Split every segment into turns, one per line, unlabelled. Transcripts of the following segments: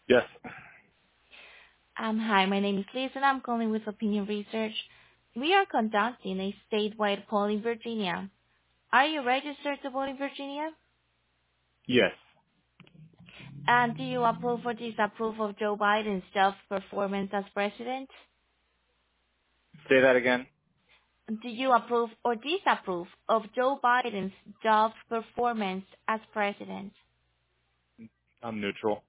Yes.
Hi, my name is Liz, and I'm calling with Opinion Research. We are conducting a statewide poll in Virginia. Are you registered to vote in Virginia?
Yes.
And do you approve or disapprove of Joe Biden's job performance as president?
Say that again.
Do you approve or disapprove of Joe Biden's job performance as president?
I'm neutral.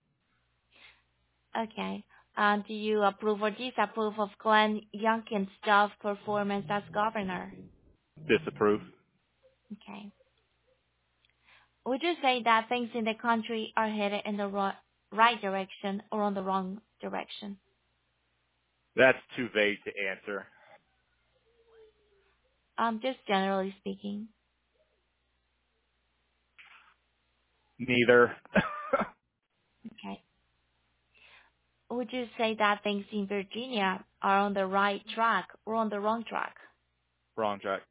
Okay. And do you approve or disapprove of Glenn Youngkin's job performance as governor?
Disapprove.
Okay. Would you say that things in the country are headed in the right direction or on the wrong direction?
That's too vague to answer.
Just generally speaking.
Neither.
Okay. Would you say that things in Virginia are on the right track or on the wrong track?
Wrong track.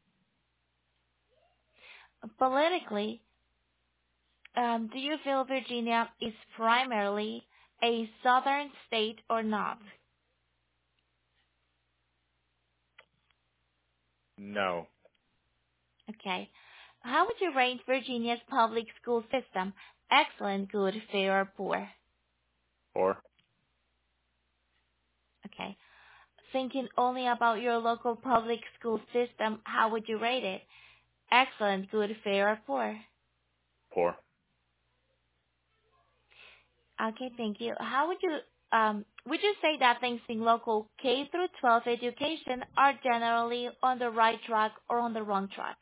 Politically, do you feel Virginia is primarily a southern state or not?
No.
Okay. How would you rate Virginia's public school system? Excellent, good, fair, or poor?
Or
Okay. Thinking only about your local public school system, how would you rate it? Excellent, good, fair, or poor?
poor.
Okay, thank you. How would you say that things in local K through 12 education are generally on the right track or on the wrong track?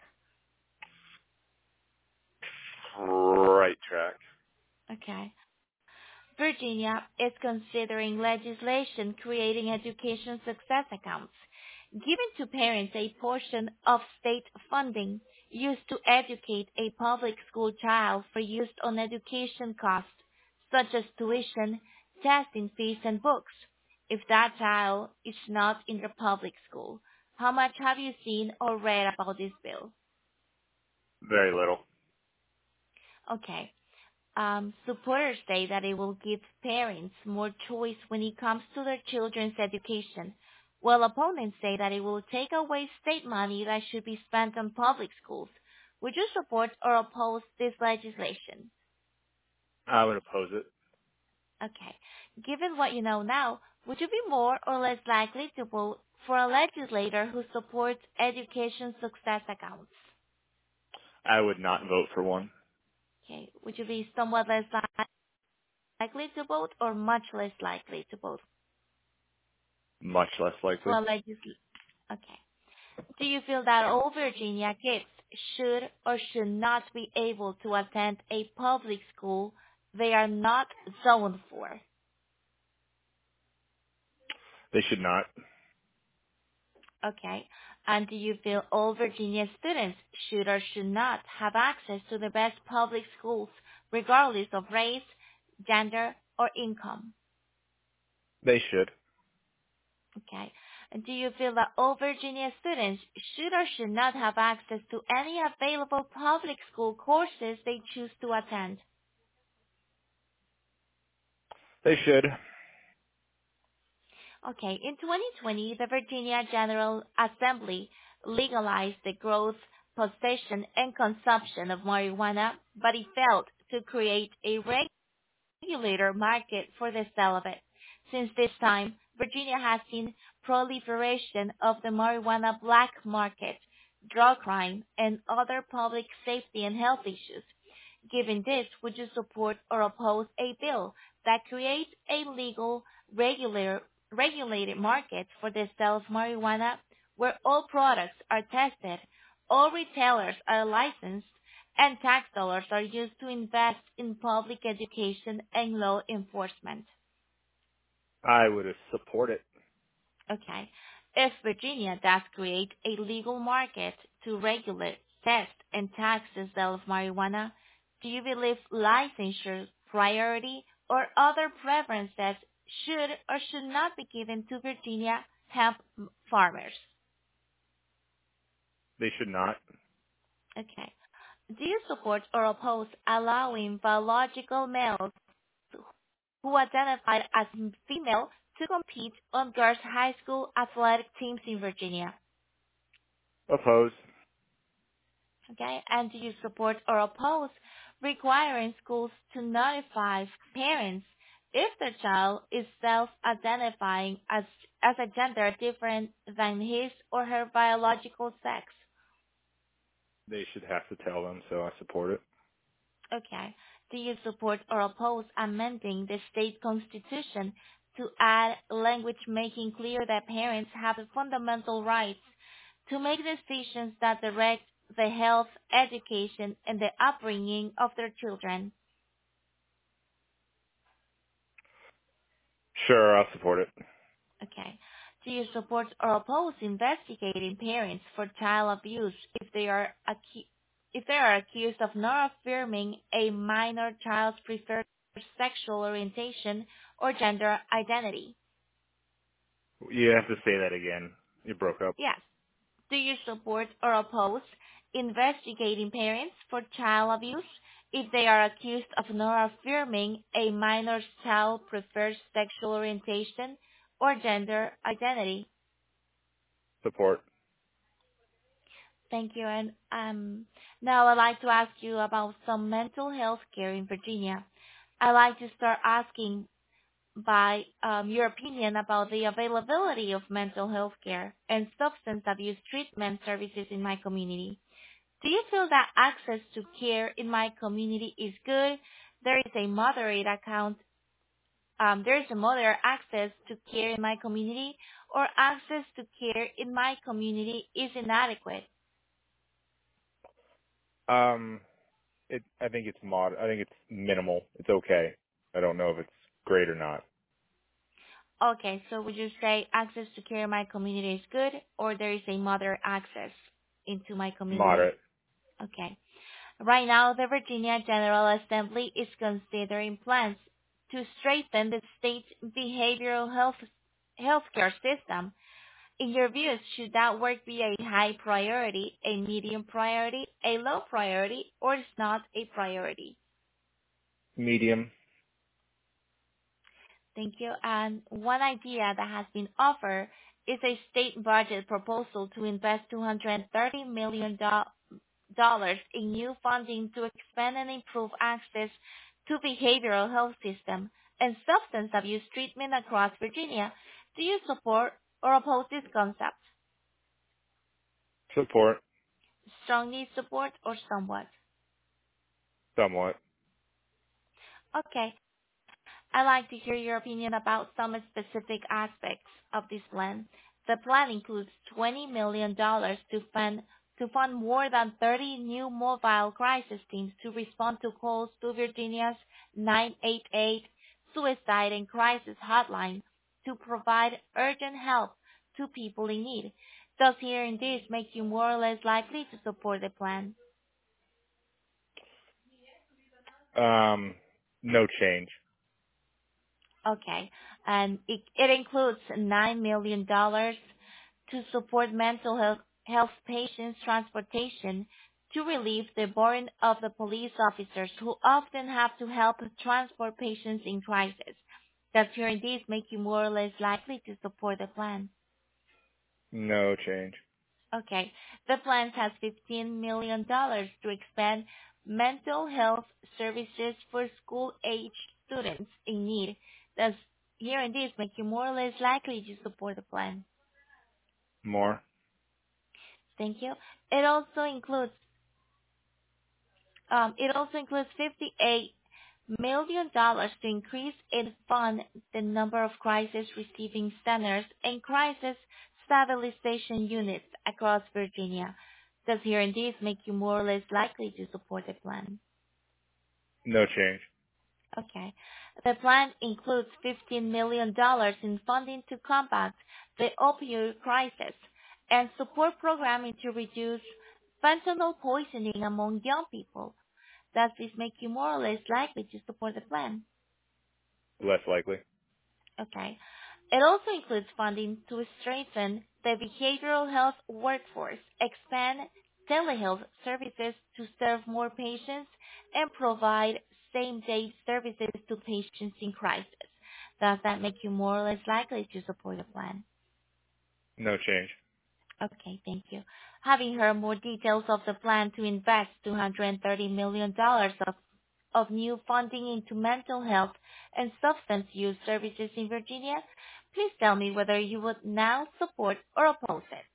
Right track.
Okay. Virginia is considering legislation creating education success accounts, giving to parents a portion of state funding used to educate a public school child for use on education costs, such as tuition, testing fees, and books, if that child is not in the public school. How much have you seen or read about this bill?
Very little.
Okay. Supporters say that it will give parents more choice when it comes to their children's education, while opponents say that it will take away state money that should be spent on public schools. Would you support or oppose this legislation?
I would oppose it.
Okay. Given what you know now, would you be more or less likely to vote for a legislator who supports education success accounts?
I would not vote for one.
Okay. Would you be somewhat less likely to vote or much less likely to vote
Much less
for
likely.
a legislator? Okay. Do you feel that all Virginia kids should or should not be able to attend a public school they are not zoned for?
They should not.
Okay. And do you feel all Virginia students should or should not have access to the best public schools regardless of race, gender, or income?
They should.
Okay. And do you feel that all Virginia students should or should not have access to any available public school courses they choose to attend?
They should.
Okay. In 2020, the Virginia General Assembly legalized the growth, possession, and consumption of marijuana, but it failed to create a regulator market for the sale of it. Since this time, Virginia has seen proliferation of the marijuana black market, drug crime, and other public safety and health issues. Given this, would you support or oppose a bill that creates a legal, regulated market for the sale of marijuana where all products are tested, all retailers are licensed, and tax dollars are used to invest in public education and law enforcement?
I would support it.
Okay. If Virginia does create a legal market to regulate, test, and tax the sale of marijuana, do you believe licensure, priority, or other preferences should or should not be given to Virginia hemp farmers?
They should not.
Okay. Do you support or oppose allowing biological males who identified as female to compete on girls' high school athletic teams in Virginia.
Oppose.
Okay, and do you support or oppose requiring schools to notify parents if their child is self-identifying as a gender different than his or her biological sex?
They should have to tell them, so I support it.
Okay. Do you support or oppose amending the state constitution to add language making clear that parents have the fundamental rights to make decisions that direct the health, education, and the upbringing of their children?
Sure, I'll support it.
Okay. Do you support or oppose investigating parents for child abuse if they are accused of not affirming a minor child's preferred sexual orientation or gender identity?
You have to say that again. You broke up.
Yes. Do you support or oppose investigating parents for child abuse if they are accused of not affirming a minor's child preferred sexual orientation or gender identity?
Support.
Thank you. And now I'd like to ask you about some mental health care in Virginia. I'd like to start asking by your opinion about the availability of mental health care and substance abuse treatment services in my community. Do you feel that access to care in my community is good? There is a moderate account. There is a moderate access to care in my community, or access to care in my community is inadequate.
Um, I think it's I think it's minimal. It's okay. I don't know if it's great or not.
Okay, so would you say access to care in my community is good, or there is a moderate access into my community?
Moderate.
Okay. Right now, the Virginia General Assembly is considering plans to strengthen the state's behavioral healthcare system. In your views, should that work be a high priority, a medium priority, a low priority, or is not a priority?
Medium.
Thank you. And one idea that has been offered is a state budget proposal to invest $230 million in new funding to expand and improve access to behavioral health system and substance abuse treatment across Virginia. Do you support or oppose this concept?
Support.
Strongly support or somewhat?
Somewhat.
Okay. I'd like to hear your opinion about some specific aspects of this plan. The plan includes $20 million to fund more than 30 new mobile crisis teams to respond to calls to Virginia's 988 suicide and crisis hotline to provide urgent help to people in need. Does hearing this make you more or less likely to support the plan?
No change.
Okay. And it includes $9 million to support mental health patients' transportation to relieve the burden of the police officers who often have to help transport patients in crisis. Does hearing this make you more or less likely to support the plan?
No change.
Okay. The plan has $15 million to expand mental health services for school-age students in need. Does hearing this make you more or less likely to support the plan?
More.
Thank you. It also includes $58 million to increase and fund the number of crisis receiving centers and crisis stabilization units across Virginia. Does hearing this make you more or less likely to support the plan?
No change.
Okay. The plan includes $15 million in funding to combat the opioid crisis and support programming to reduce fentanyl poisoning among young people. Does this make you more or less likely to support the plan?
Less likely.
Okay. It also includes funding to strengthen the behavioral health workforce, expand telehealth services to serve more patients, and provide same-day services to patients in crisis. Does that make you more or less likely to support the plan?
No change.
Okay, thank you. Having heard more details of the plan to invest $230 million dollars of new funding into mental health and substance use services in Virginia, please tell me whether you would now support or oppose it.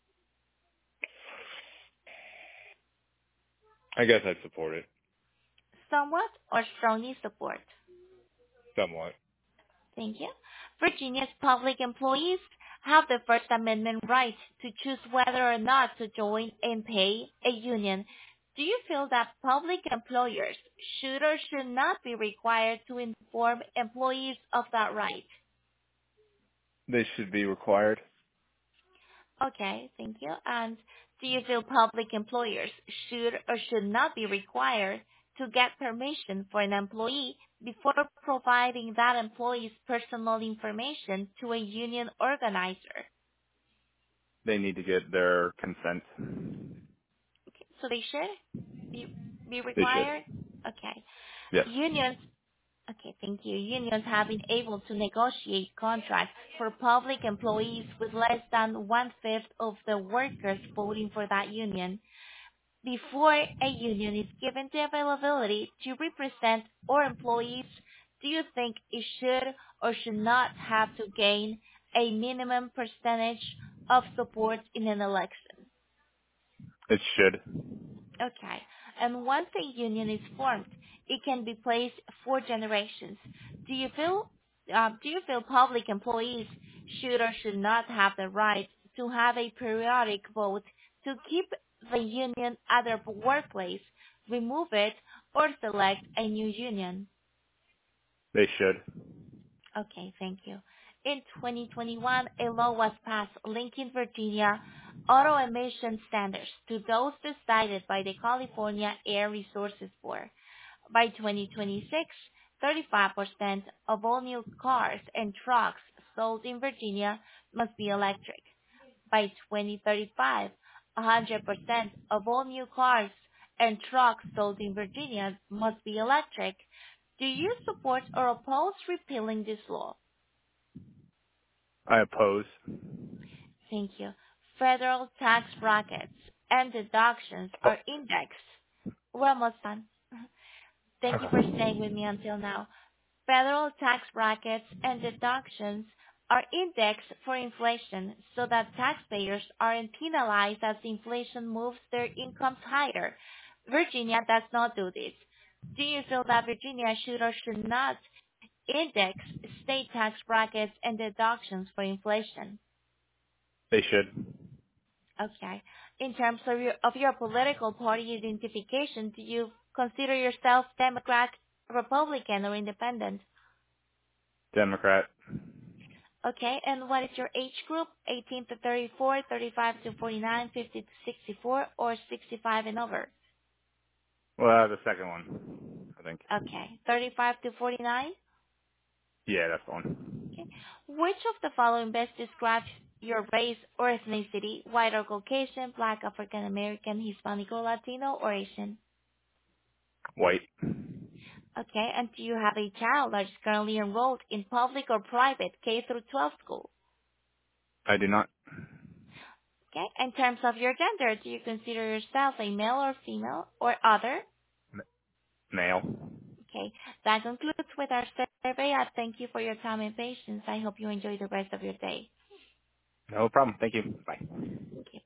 I guess I'd support it.
Somewhat or strongly support?
Somewhat.
Thank you. Virginia's public employees have the First Amendment right to choose whether or not to join and pay a union. Do you feel that public employers should or should not be required to inform employees of that right?
They should be required.
Okay, thank you. And do you feel public employers should or should not be required to get permission for an employee before providing that employee's personal information to a union organizer?
They need to get their consent.
Okay, so they should be
They should.
required? Okay.
Yes.
Unions Okay, thank you. Unions have been able to negotiate contracts for public employees with less than one-fifth of the workers voting for that union. Before a union is given the availability to represent our employees, do you think it should or should not have to gain a minimum percentage of support in an election?
It should.
Okay. And once a union is formed, it can be placed for generations. Do you feel public employees should or should not have the right to have a periodic vote to keep the union at their workplace, remove it, or select a new union?
They should.
Okay, thank you. In 2021, a law was passed linking Virginia auto emission standards to those decided by the California Air Resources Board. By 2026, 35% of all new cars and trucks sold in Virginia must be electric. By 2035, 100% of all new cars and trucks sold in Virginia must be electric. Do you support or oppose repealing this law?
I oppose.
Thank you. Federal tax brackets and deductions are indexed. We're almost done. Thank you for staying with me until now. Federal tax brackets and deductions are indexed for inflation so that taxpayers aren't penalized as inflation moves their incomes higher. Virginia does not do this. Do you feel that Virginia should or should not index state tax brackets and deductions for inflation?
They should.
Okay. In terms of your political party identification, do you consider yourself Democrat, Republican, or Independent?
Democrat.
Okay. And what is your age group? 18 to 34, 35 to 49, 50 to 64, or 65 and over?
Well, the second one, I think.
Okay. 35 to 49?
Yeah, that's the one.
Okay. Which of the following best describes your race or ethnicity? White or Caucasian, Black, African American, Hispanic or Latino, or Asian?
White.
Okay. And do you have a child that is currently enrolled in public or private K through 12 school?
I do not.
Okay. In terms of your gender, do you consider yourself a male or female or other?
M- Male.
Okay. That concludes with our survey. I thank you for your time and patience. I hope you enjoy the rest of your day.
No problem. Thank you. Bye.
Okay.